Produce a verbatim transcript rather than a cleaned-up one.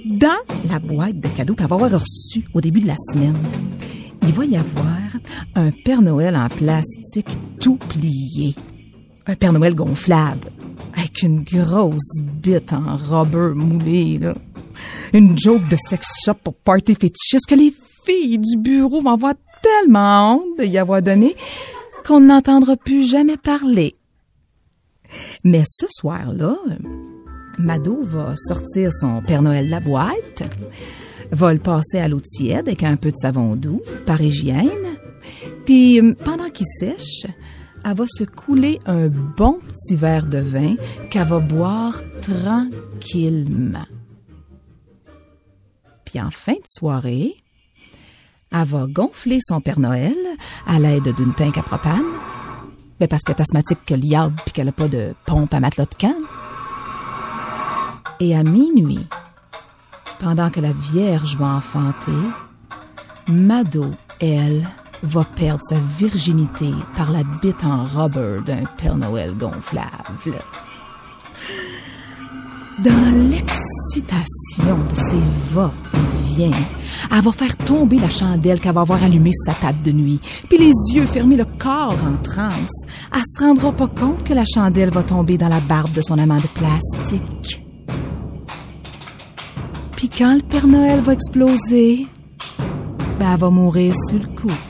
Dans la boîte de cadeaux qu'elle va avoir reçue au début de la semaine, il va y avoir un Père Noël en plastique tout plié. Un Père Noël gonflable, avec une grosse bite en rubber moulé, là. Une joke de sex shop pour party fétichiste que les filles du bureau vont avoir tellement honte de y avoir donné qu'on n'entendra plus jamais parler. Mais ce soir-là, Mado va sortir son Père Noël de la boîte, va le passer à l'eau tiède avec un peu de savon doux, par hygiène, puis pendant qu'il sèche, elle va se couler un bon petit verre de vin qu'elle va boire tranquillement. Puis en fin de soirée, elle va gonfler son Père Noël à l'aide d'une tank à propane, ben parce qu'elle est asthmatique que liable puis qu'elle n'a pas de pompe à matelas de camp. Et à minuit, pendant que la Vierge va enfanter, Mado, elle, va perdre sa virginité par la bite en rubber d'un Père Noël gonflable. Dans l'excitation de ses va-et-vient, elle va faire tomber la chandelle qu'elle va avoir allumée sur sa table de nuit, puis les yeux fermés, le corps en transe. Elle se rendra pas compte que la chandelle va tomber dans la barbe de son amant de plastique. Puis quand le Père Noël va exploser, ben elle va mourir sur le coup.